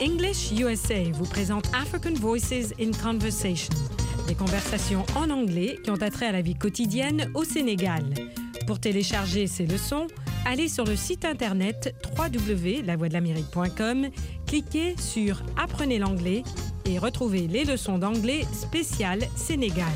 English USA vous présente African Voices in Conversation, des conversations en anglais qui ont attrait à la vie quotidienne au Sénégal. Pour télécharger ces leçons, allez sur le site internet www.lavoixdelamérique.com, cliquez sur « Apprenez l'anglais » et retrouvez les leçons d'anglais spéciales Sénégal.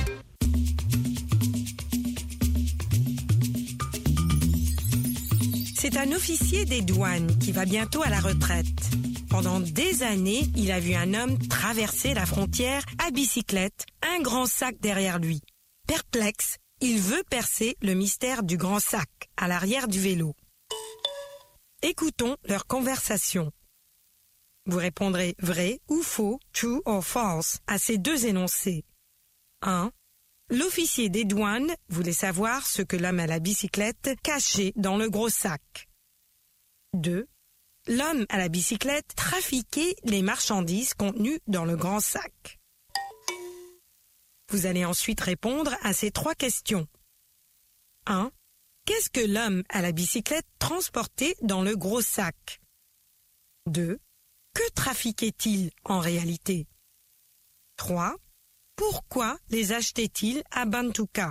C'est un officier des douanes qui va bientôt à la retraite. Pendant des années, il a vu un homme traverser la frontière à bicyclette, un grand sac derrière lui. Perplexe, il veut percer le mystère du grand sac à l'arrière du vélo. Écoutons leur conversation. Vous répondrez vrai ou faux, true or false, à ces deux énoncés. 1. L'officier des douanes voulait savoir ce que l'homme à la bicyclette cachait dans le gros sac. 2. L'homme à la bicyclette trafiquait les marchandises contenues dans le grand sac. Vous allez ensuite répondre à ces trois questions. 1. Qu'est-ce que l'homme à la bicyclette transportait dans le gros sac? 2. Que trafiquait-il en réalité? 3. Pourquoi les achetait-il à Bantuka?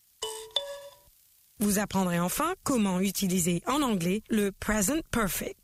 Vous apprendrez enfin comment utiliser en anglais le present perfect.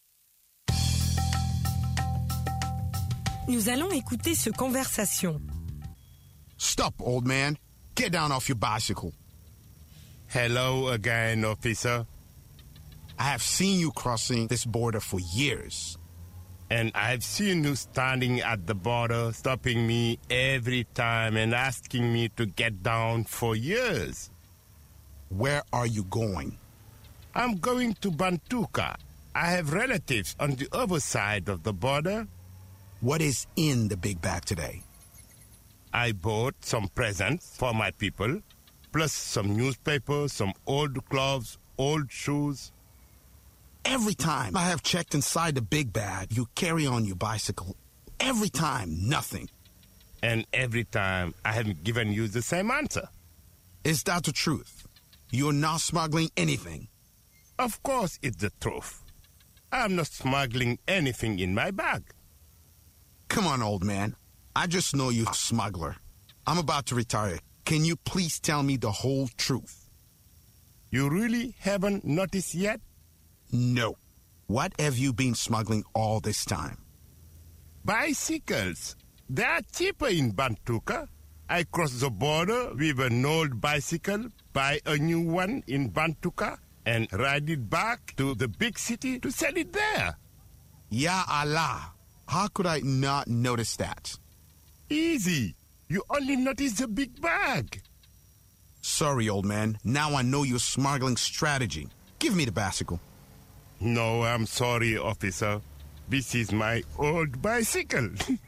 Nous allons écouter cette conversation. Stop, old man. Get down off your bicycle. Hello again, officer. I have seen you crossing this border for years. And I've seen you standing at the border, stopping me every time and asking me to get down for years. Where are you going? I'm going to Bantuka. I have relatives on the other side of the border. What is in the big bag today? I bought some presents for my people, plus some newspapers, some old clothes, old shoes. Every time I have checked inside the big bag you carry on your bicycle, every time, nothing. And every time I have given you the same answer. Is that the truth? You're not smuggling anything? Of course it's the truth. I'm not smuggling anything in my bag. Come on, old man. I just know you're a smuggler. I'm about to retire. Can you please tell me the whole truth? You really haven't noticed yet? No. What have you been smuggling all this time? Bicycles. They are cheaper in Bantuka. I cross the border with an old bicycle, buy a new one in Bantuka, and ride it back to the big city to sell it there. Ya Allah. How could I not notice that? Easy. You only notice the big bag. Sorry, old man. Now I know your smuggling strategy. Give me the bicycle. No, I'm sorry, officer. This is my old bicycle.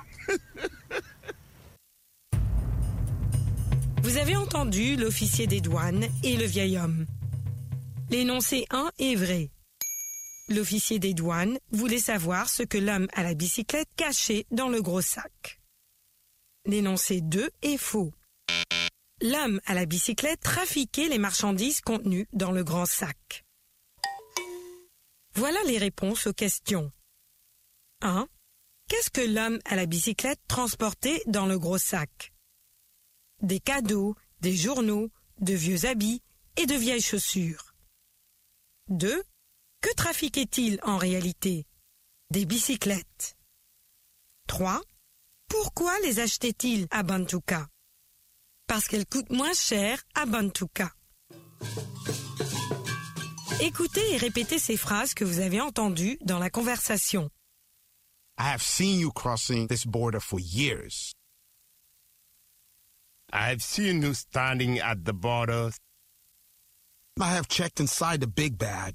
Vous avez entendu l'officier des douanes et le vieil homme. L'énoncé 1 est vrai. L'officier des douanes voulait savoir ce que l'homme à la bicyclette cachait dans le gros sac. L'énoncé 2 est faux. L'homme à la bicyclette trafiquait les marchandises contenues dans le grand sac. Voilà les réponses aux questions. 1. Qu'est-ce que l'homme à la bicyclette transportait dans le gros sac? Des cadeaux, des journaux, de vieux habits et de vieilles chaussures. 2. Que trafiquait-il en réalité? Des bicyclettes. 3. Pourquoi les achetait-il à Bantuka? Parce qu'elles coûtent moins cher à Bantuka. Écoutez et répétez ces phrases que vous avez entendues dans la conversation. I have seen you crossing this border for years. I've seen you standing at the border. I have checked inside the big bag.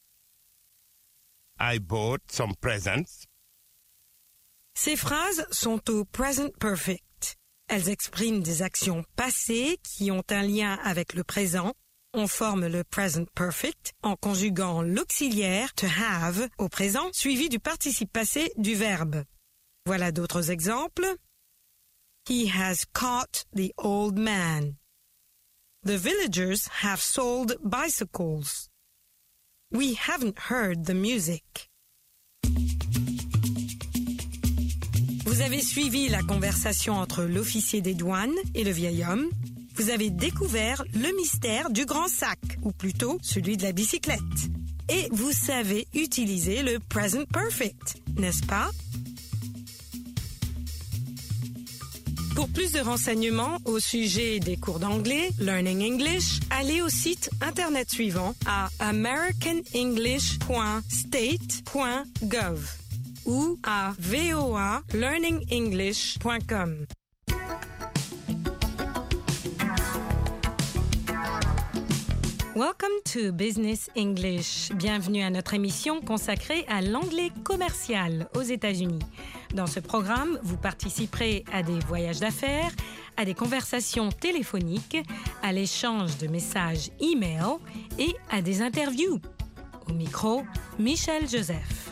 I bought some presents. Ces phrases sont au present perfect. Elles expriment des actions passées qui ont un lien avec le présent. On forme le present perfect en conjuguant l'auxiliaire to have au présent suivi du participe passé du verbe. Voilà d'autres exemples. He has caught the old man. The villagers have sold bicycles. We haven't heard the music. Vous avez suivi la conversation entre l'officier des douanes et le vieil homme. Vous avez découvert le mystère du grand sac, ou plutôt celui de la bicyclette. Et vous savez utiliser le present perfect, n'est-ce pas? Pour plus de renseignements au sujet des cours d'anglais, Learning English, allez au site internet suivant à americanenglish.state.gov ou à voalearningenglish.com. Welcome to Business English. Bienvenue à notre émission consacrée à l'anglais commercial aux États-Unis. Dans ce programme, vous participerez à des voyages d'affaires, à des conversations téléphoniques, à l'échange de messages e-mail et à des interviews. Au micro, Michel Joseph.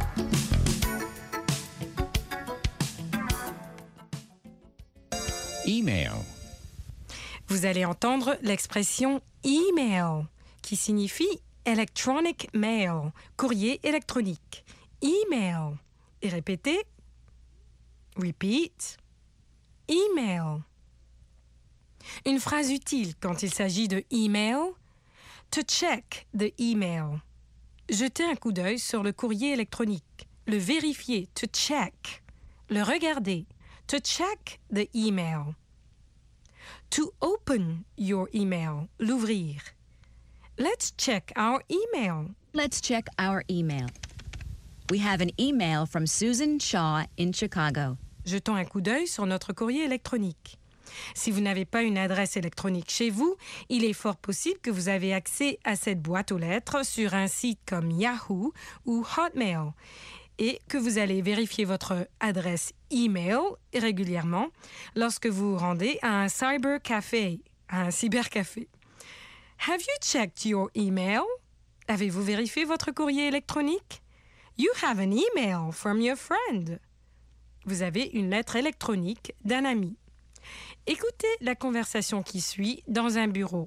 Email. Vous allez entendre l'expression email, qui signifie electronic mail, courrier électronique. Email. Et répétez. Repeat. Email. Une phrase utile quand il s'agit de email. To check the email. Jeter un coup d'œil sur le courrier électronique. Le vérifier. To check. Le regarder. To check the email. To open your email, l'ouvrir. Let's check our email. Let's check our email. We have an email from Susan Shaw in Chicago. Jetons un coup d'œil sur notre courrier électronique. Si vous n'avez pas une adresse électronique chez vous, il est fort possible que vous avez accès à cette boîte aux lettres sur un site comme Yahoo ou Hotmail et que vous allez vérifier votre adresse email régulièrement lorsque vous vous rendez à un cybercafé, à un cybercafé. Have you checked your email? Avez-vous vérifié votre courrier électronique? You have an email from your friend. Vous avez une lettre électronique d'un ami. Écoutez la conversation qui suit dans un bureau.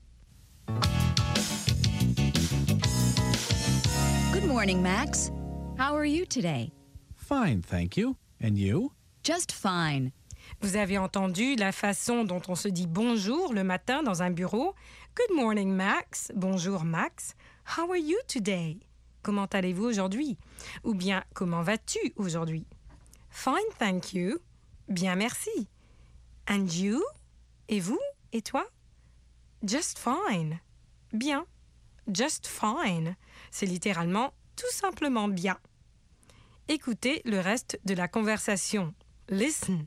Good morning, Max. How are you today? Fine, thank you. And you? Just fine. Vous avez entendu la façon dont on se dit bonjour le matin dans un bureau. Good morning, Max. Bonjour, Max. How are you today? Comment allez-vous aujourd'hui? Ou bien, comment vas-tu aujourd'hui? Fine, thank you. Bien, merci. And you? Et vous? Et toi? Just fine. Bien. Just fine. C'est littéralement tout simplement bien. Écoutez le reste de la conversation. Listen.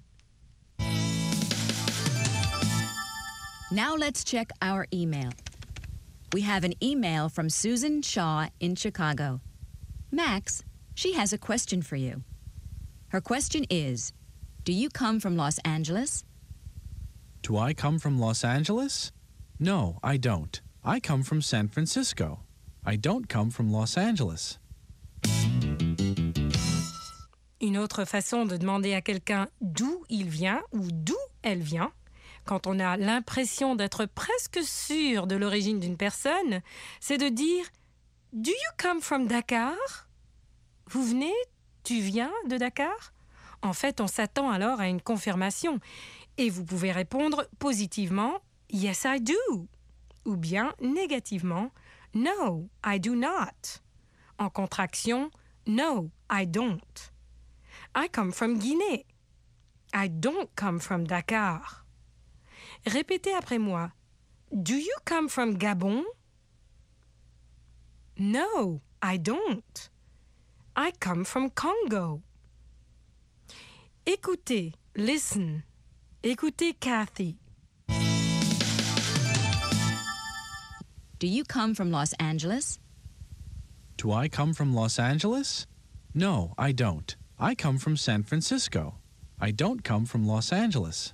Now let's check our email. We have an email from Susan Shaw in Chicago. Max, she has a question for you. Her question is, do you come from Los Angeles? Do I come from Los Angeles? No, I don't. I come from San Francisco. I don't come from Los Angeles. Une autre façon de demander à quelqu'un d'où il vient ou d'où elle vient, quand on a l'impression d'être presque sûr de l'origine d'une personne, c'est de dire « Do you come from Dakar ?» Vous venez, tu viens de Dakar? En fait, on s'attend alors à une confirmation et vous pouvez répondre positivement « Yes, I do » ou bien négativement « No, I do not ». En contraction « No, I don't ». I come from Guinée. I don't come from Dakar. Répétez après moi. Do you come from Gabon? No, I don't. I come from Congo. Écoutez, listen. Écoutez Kathy. Do you come from Los Angeles? Do I come from Los Angeles? No, I don't. I come from San Francisco. I don't come from Los Angeles.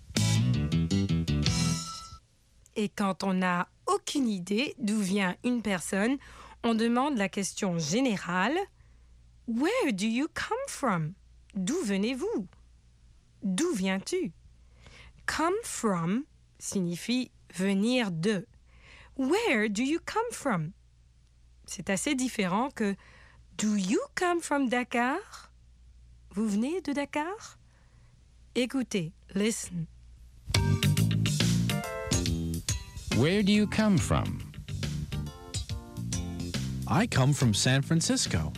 Et quand on n'a aucune idée d'où vient une personne, on demande la question générale « Where do you come from ?» D'où venez-vous? D'où viens-tu? Come from signifie venir de. Where do you come from? C'est assez différent que Do you come from Dakar? Vous venez de Dakar? Écoutez, listen. Where do you come from? I come from San Francisco.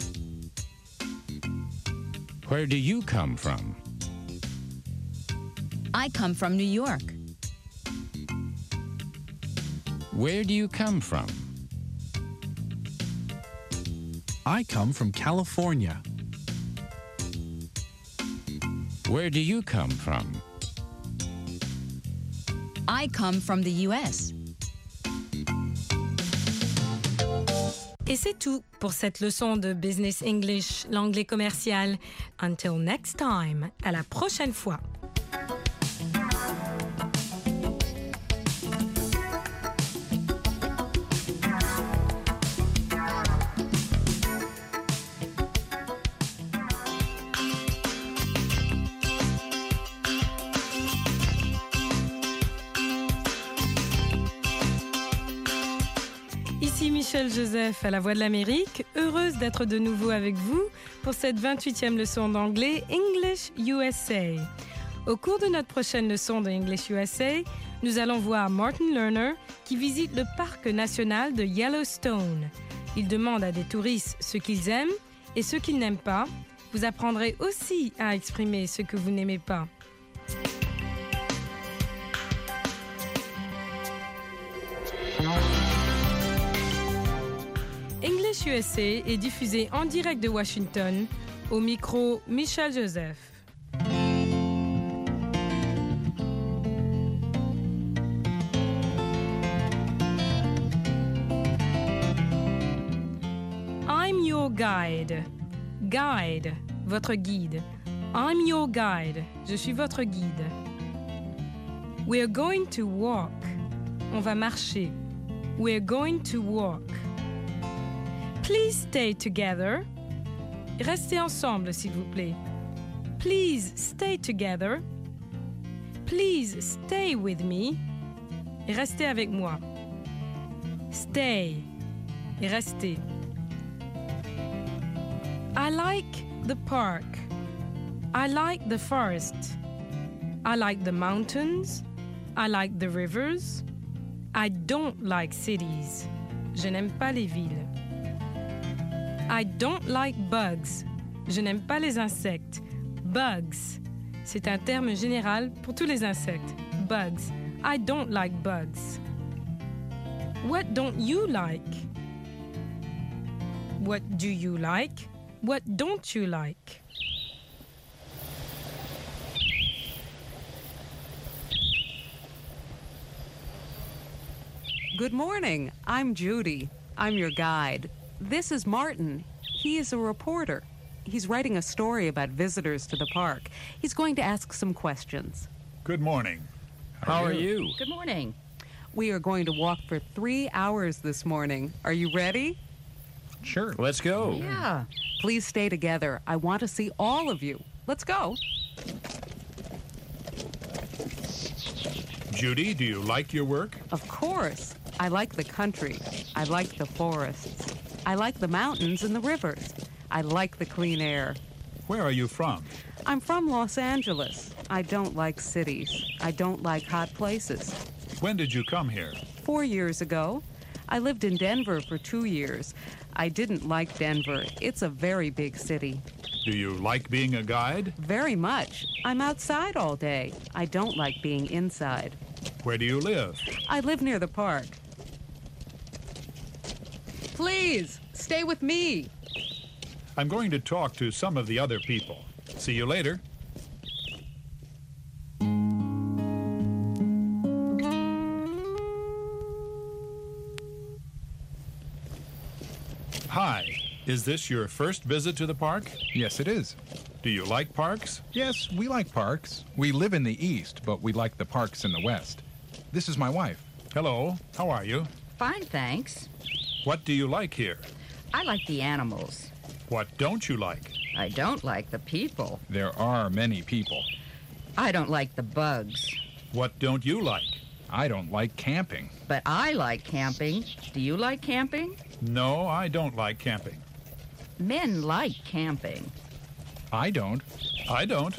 Where do you come from? I come from New York. Where do you come from? I come from California. Where do you come from? I come from the U.S. Et c'est tout pour cette leçon de Business English, l'anglais commercial. Until next time, à la prochaine fois. Ici Michel Joseph à la Voix de l'Amérique, heureuse d'être de nouveau avec vous pour cette 28e leçon d'anglais English USA. Au cours de notre prochaine leçon de English USA, nous allons voir Martin Lerner qui visite le parc national de Yellowstone. Il demande à des touristes ce qu'ils aiment et ce qu'ils n'aiment pas. Vous apprendrez aussi à exprimer ce que vous n'aimez pas. English USA est diffusé en direct de Washington, au micro Michel Joseph. I'm your guide. Guide, votre guide. I'm your guide. Je suis votre guide. We're going to walk. On va marcher. We're going to walk. Please stay together. Restez ensemble, s'il vous plaît. Please stay together. Please stay with me. Et restez avec moi. Stay. Et restez. I like the park. I like the forest. I like the mountains. I like the rivers. I don't like cities. Je n'aime pas les villes. I don't like bugs. Je n'aime pas les insectes. Bugs. C'est un terme général pour tous les insectes. Bugs. I don't like bugs. What don't you like? What do you like? What don't you like? Good morning. I'm Judy. I'm your guide. This is Martin. He is a reporter. He's writing a story about visitors to the park. He's going to ask some questions. Good morning. How are you? Good morning. We are going to walk for 3 hours this morning. Are you ready? Sure. Let's go. Yeah. Please stay together. I want to see all of you. Let's go. Judy, do you like your work? Of course. I like the country. I like the forests. I like the mountains and the rivers. I like the clean air. Where are you from? I'm from Los Angeles. I don't like cities. I don't like hot places. When did you come here? 4 years ago. I lived in Denver for 2 years. I didn't like Denver. It's a very big city. Do you like being a guide? Very much. I'm outside all day. I don't like being inside. Where do you live? I live near the park. Please, stay with me. I'm going to talk to some of the other people. See you later. Hi. Is this your first visit to the park? Yes, it is. Do you like parks? Yes, we like parks. We live in the east, but we like the parks in the west. This is my wife. Hello. How are you? Fine, thanks. What do you like here? I like the animals. What don't you like? I don't like the people. There are many people. I don't like the bugs. What don't you like? I don't like camping. But I like camping. Do you like camping? No, I don't like camping. Men like camping. I don't. I don't.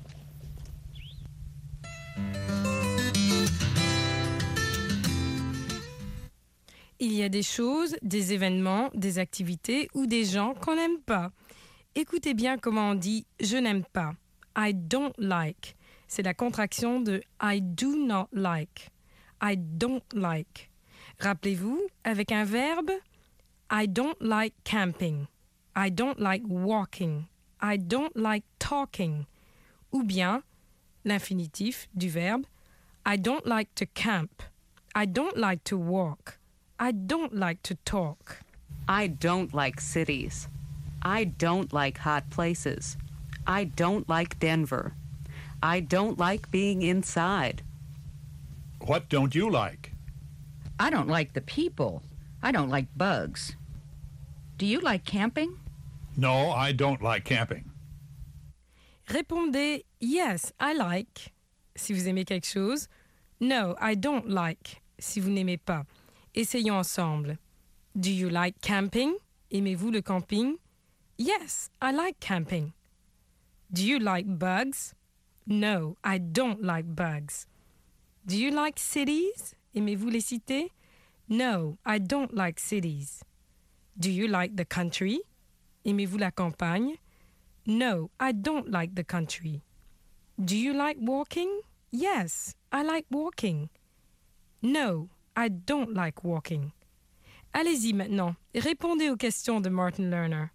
Il y a des choses, des événements, des activités ou des gens qu'on n'aime pas. Écoutez bien comment on dit « je n'aime pas ». I don't like. C'est la contraction de I do not like. I don't like. Rappelez-vous, avec un verbe, I don't like camping. I don't like walking. I don't like talking. Ou bien l'infinitif du verbe, I don't like to camp. I don't like to walk. I don't like to talk. I don't like cities. I don't like hot places. I don't like Denver. I don't like being inside. What don't you like? I don't like the people. I don't like bugs. Do you like camping? No, I don't like camping. Répondez Yes, I like si vous aimez quelque chose. No, I don't like si vous n'aimez pas. Essayons ensemble. Do you like camping? Aimez-vous le camping? Yes, I like camping. Do you like bugs? No, I don't like bugs. Do you like cities? Aimez-vous les cités? No, I don't like cities. Do you like the country? Aimez-vous la campagne? No, I don't like the country. Do you like walking? Yes, I like walking. No, I don't like walking. Allez-y maintenant, répondez aux questions de Martin Lerner.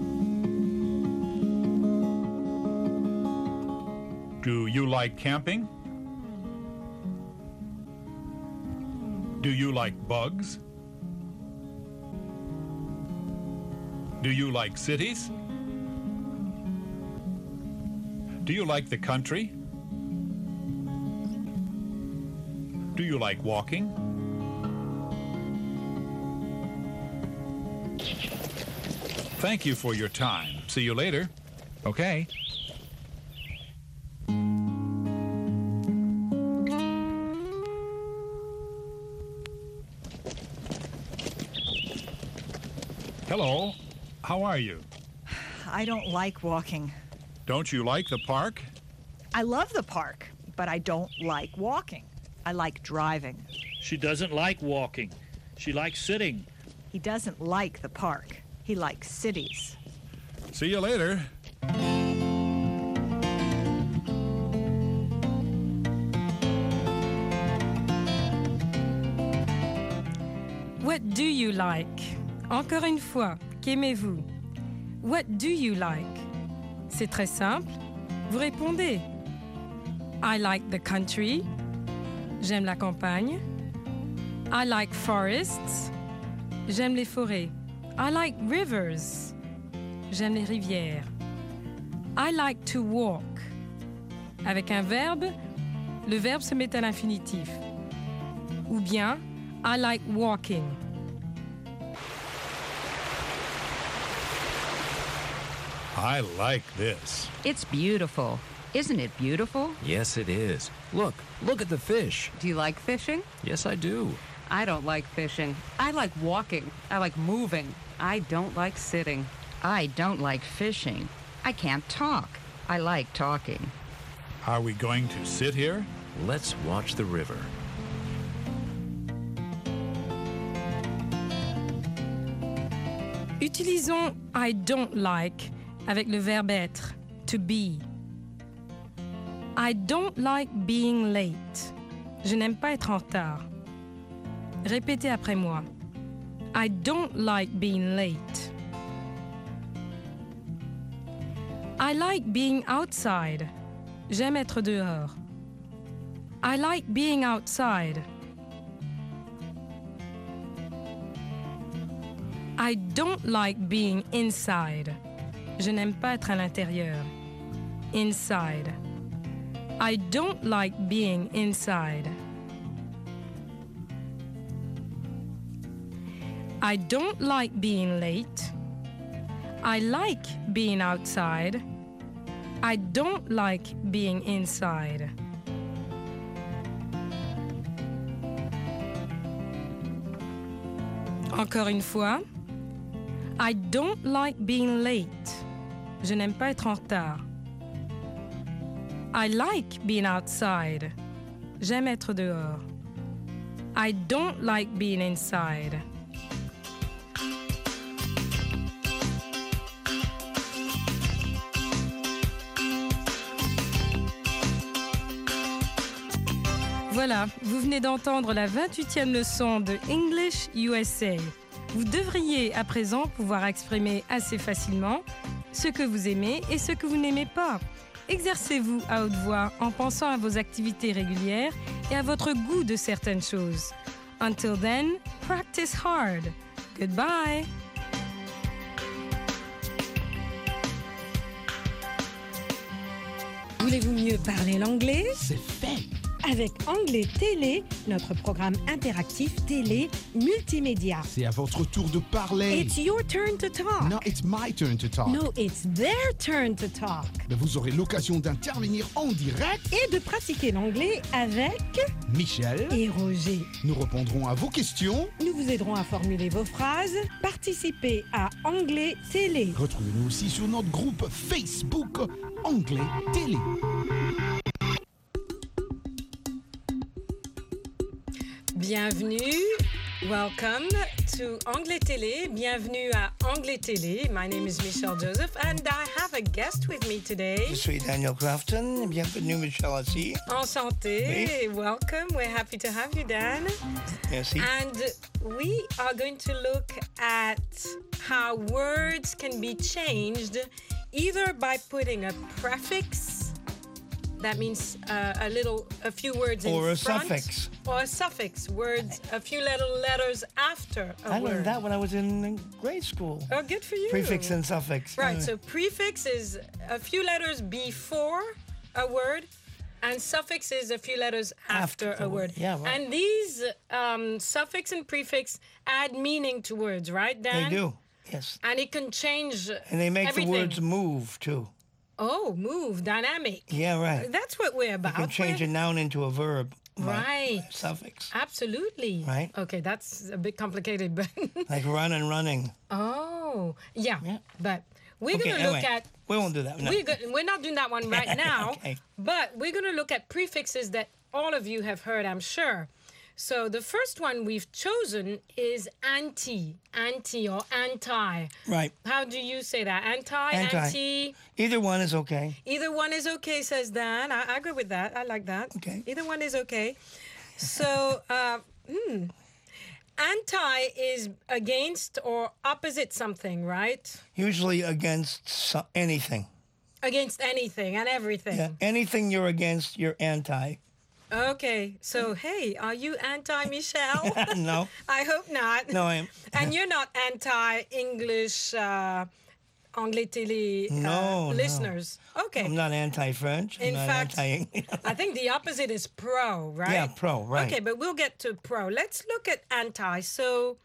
Do you like camping? Do you like bugs? Do you like cities? Do you like the country? Do you like walking? Thank you for your time. See you later. Okay. Hello. How are you? I don't like walking. Don't you like the park? I love the park, but I don't like walking. I like driving. She doesn't like walking. She likes sitting. He doesn't like the park. He likes cities. See you later. What do you like? Encore une fois, qu'aimez-vous? What do you like? C'est très simple. Vous répondez. I like the country. J'aime la campagne. I like forests. J'aime les forêts. I like rivers. J'aime les rivières. I like to walk. Avec un verbe, le verbe se met à l'infinitif. Ou bien, I like walking. I like this. It's beautiful. Isn't it beautiful? Yes, it is. Look at the fish. Do you like fishing? Yes, I do. I don't like fishing. I like walking. I like moving. I don't like sitting. I don't like fishing. I can't talk. I like talking. Are we going to sit here? Let's watch the river. Utilisons I don't like avec le verbe être, to be. I don't like being late. Je n'aime pas être en retard. Répétez après moi. I don't like being late. I like being outside. J'aime être dehors. I like being outside. I don't like being inside. Je n'aime pas être à l'intérieur. Inside. I don't like being inside. I don't like being late. I like being outside. I don't like being inside. Encore une fois. I don't like being late. Je n'aime pas être en retard. I like being outside. J'aime être dehors. I don't like being inside. Voilà, vous venez d'entendre la 28e leçon de English USA. Vous devriez à présent pouvoir exprimer assez facilement ce que vous aimez et ce que vous n'aimez pas. Exercez-vous à haute voix en pensant à vos activités régulières et à votre goût de certaines choses. Until then, practice hard. Goodbye. Voulez-vous mieux parler l'anglais? C'est fait. Avec Anglais Télé, notre programme interactif télé multimédia. C'est à votre tour de parler. It's your turn to talk. No, it's my turn to talk. No, it's their turn to talk. Mais vous aurez l'occasion d'intervenir en direct et de pratiquer l'anglais avec Michel et Roger. Nous répondrons à vos questions. Nous vous aiderons à formuler vos phrases. Participez à Anglais Télé. Retrouvez-nous aussi sur notre groupe Facebook Anglais Télé. Bienvenue, welcome to Anglais Télé. Bienvenue à Anglais Télé. My name is Michelle Joseph and I have a guest with me today. Je suis Daniel Crafton. Bienvenue, Michelle aussi. Enchanté. Oui. Welcome. We're happy to have you, Dan. Merci. And we are going to look at how words can be changed either by putting a prefix. That means a few words in front. Or a suffix. Or a suffix, words, a few little letters after a word. I learned that when I was in grade school. Oh, good for you. Prefix and suffix. Right, so prefix is a few letters before a word, and suffix is a few letters after a word. Yeah, right. And these suffix and prefix add meaning to words, right, Dan? They do, yes. And it can change And they make everything. the words move, too. Oh, move, dynamic. Yeah, right. That's what we're about. You can change a noun into a verb. Right. Suffix. Absolutely. Right. Okay, that's a bit complicated, but... Like run and running. Oh, yeah. But we're going to anyway, look at... We won't do that. No. We're not doing that one right now, Okay. but we're going to look at prefixes that all of you have heard, I'm sure. So the first one we've chosen is anti or anti. Right. How do you say that? Anti? Either one is okay. Either one is okay, says Dan. I agree with that. I like that. Okay. Either one is okay. So, anti is against or opposite something, right? Usually against anything. Against anything and everything. Yeah. Anything you're against, you're anti. Okay, so hey, are you anti-Michelle? No. I hope not. No, I am. And you're not anti-English Anglais Télé No. listeners? Okay. I'm not anti-French. In I'm fact, not anti-English. I think the opposite is pro, right? Yeah, pro, right. Okay, but we'll get to pro. Let's look at anti. So,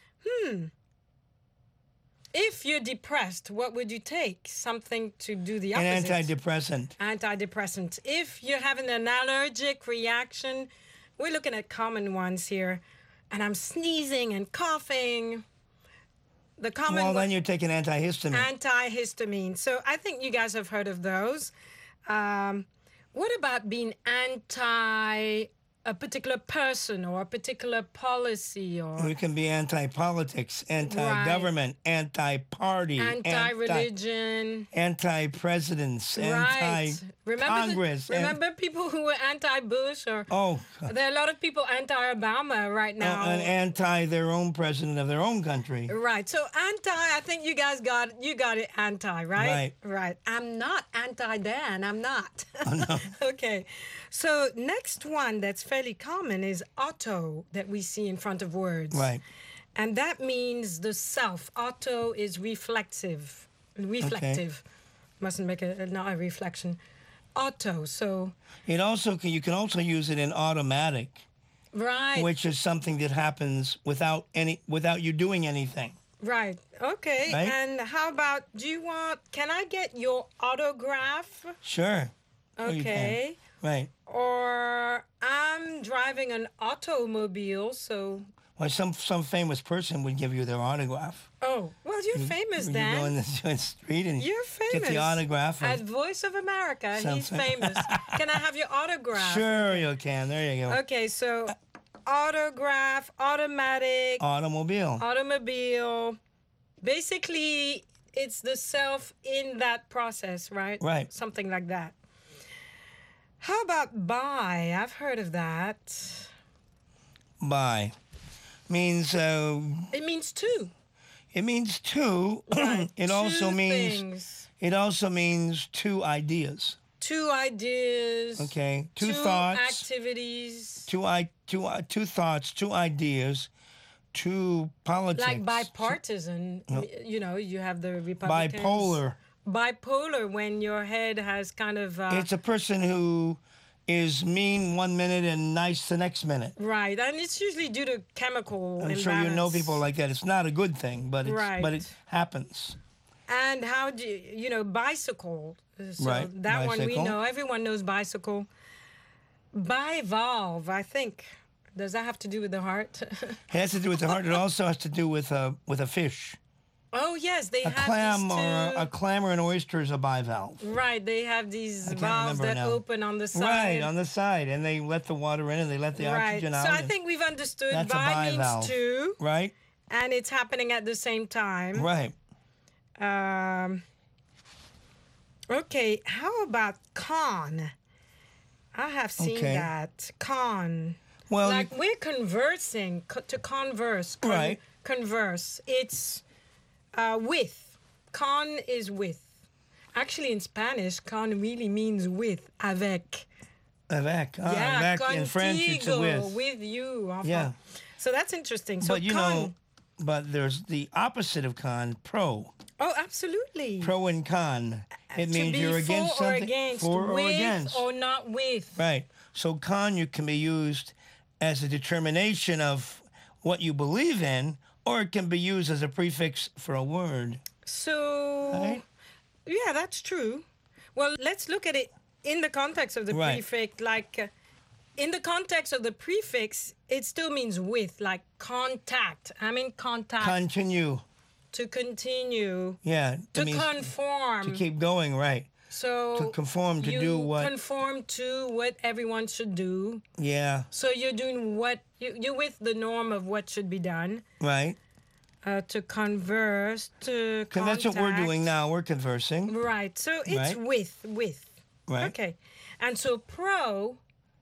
if you're depressed, what would you take? Something to do the opposite. An antidepressant. Antidepressant. If you're having an allergic reaction, we're looking at common ones here. And I'm sneezing and coughing. The common Well, one, then you take an antihistamine. antihistamine. So I think you guys have heard of those. What about being anti a particular person or a particular policy or We can be anti-politics, anti-government, anti-party, anti-religion, anti-presidents, right? anti-Congress. Remember people who were anti-Bush or there are a lot of people anti-Obama right now. And anti their own president of their own country. Right. So anti, I think you guys got it anti, right? Right. Right. I'm not anti-Dan. I'm not. Oh, no. Okay. So next one that's fairly common is auto that we see in front of words. Right. And that means the self. Auto is reflective. Reflective. Mustn't make not a reflection. Auto. So You can also use it in automatic. Right. Which is something that happens without you doing anything. Right. Okay. Right? And how about can I get your autograph? Sure. Oh, you can. Okay. Right. Or I'm driving an automobile, so Or some famous person would give you their autograph. Oh, well, you're famous, You Dan. go in the street and You're famous. get the autograph. At Voice of America, he's Something. famous. Can I have your autograph? Sure, you can. There you go. Okay, so autograph, automatic, automobile. Basically, it's the self in that process, right? Right. Something like that. How about buy? I've heard of that. Buy means. It means two. It means two. Right. It also Two means. things. It also means two ideas. Two ideas. Okay. Two Two thoughts. activities. Two thoughts. Two ideas. Two politics. Like bipartisan. No. You know, you have the Republicans. Bipolar. Bipolar, when your head has kind of. It's a person who is mean 1 minute and nice the next minute. Right, and it's usually due to chemical I'm imbalance. sure you know people like that. It's not a good thing, but it happens. And how do bicycle? So Right, that one we bicycle. know. Everyone knows bicycle. Bivalve, I think. Does that have to do with the heart? It has to do with the heart. It also has to do with a fish. Oh yes, they A have clam these or two. a clam or an oyster is a bivalve. Right, they have these I can't valves remember that now. open on the side. Right, on the side, and they let the water in and they let the oxygen out. So I and think we've understood that's a bi means bivalve. two, Right, and it's happening at the same time. right. Okay, how about con? I have seen Okay. that. Con. Well, like we're conversing, to converse. Right. Converse. It's with. Con is with. Actually, in Spanish, con really means with, avec. Avec. Yeah, avec in French it's a contigo, with. you. Enfin. Yeah. So that's interesting. So But you con. know, but there's the opposite of con, pro. Oh, absolutely. Pro and con. It to means be you're for against or something. against, For or with against. or not with. Right. So con you can be used as a determination of what you believe in, or it can be used as a prefix for a word. So, Right. yeah, that's true. Well, let's look at it in the context of the Right. prefix. Like, in the context of the prefix, it still means with, like contact. I'm in contact. Continue. To continue. Yeah. To it means conform. To keep going, right. So to conform, to you do what? Conform to what everyone should do. Yeah. So you're doing what you're with the norm of what should be done. Right. To converse, to Because that's what we're contact. doing now. We're conversing. Right. So it's Right. with. Right. Okay. And so pro,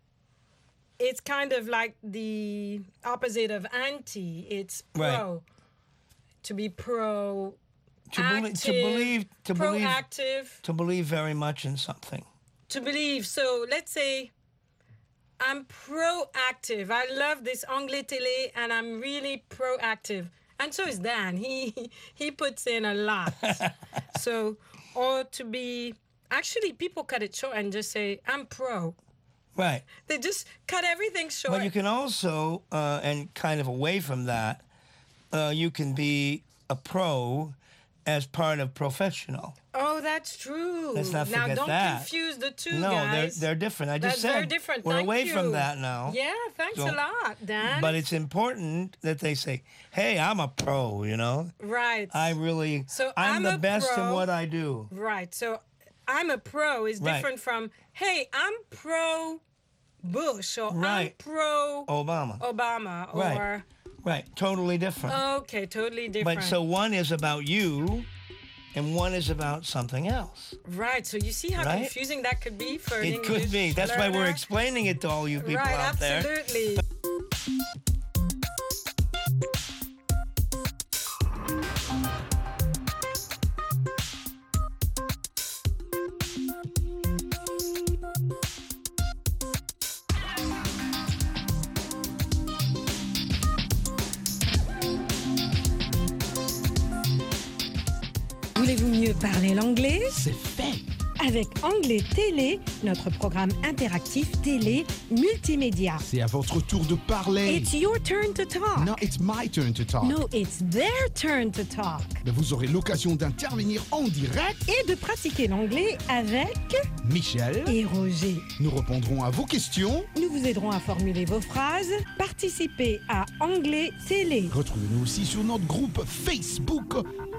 it's kind of like the opposite of anti. It's pro. Right. To be pro. To believe. Proactive. To believe very much in something. To believe. So let's say I'm proactive. I love this Anglais Télé and I'm really proactive. And so is Dan. He puts in a lot. So, or to be, actually people cut it short and just say, I'm pro. Right. They just cut everything short. But you can also, and kind of away from that, you can be a pro as part of professional. Oh, that's true. Let's not now, forget don't that. confuse the two, No, guys. they're different. I just They're said different. we're Thank away you. from that now. Yeah, thanks So- a lot, Dan. But it's important that they say, hey, I'm a pro, you know? Right. So I'm the a best pro. in what I do. Right. So I'm a pro is Right. different from, hey, I'm pro Bush or I'm Right. pro Obama. Right. or Right. Totally different. okay, totally different. But so one is about you and one is about something else. right. So you see how Right? confusing that could be for an It English could be. That's why we're learner? explaining it to all you people right, out there. absolutely. Voulez-vous mieux parler l'anglais? C'est fait. avec Anglais Télé, notre programme interactif télé multimédia. C'est à votre tour de parler. It's your turn to talk. No, it's my turn to talk. No, it's their turn to talk. Mais vous aurez l'occasion d'intervenir en direct Et de pratiquer l'anglais avec Michel et Roger. Nous répondrons à vos questions. Nous vous aiderons à formuler vos phrases. Participez à Anglais Télé. Retrouvez-nous aussi sur notre groupe Facebook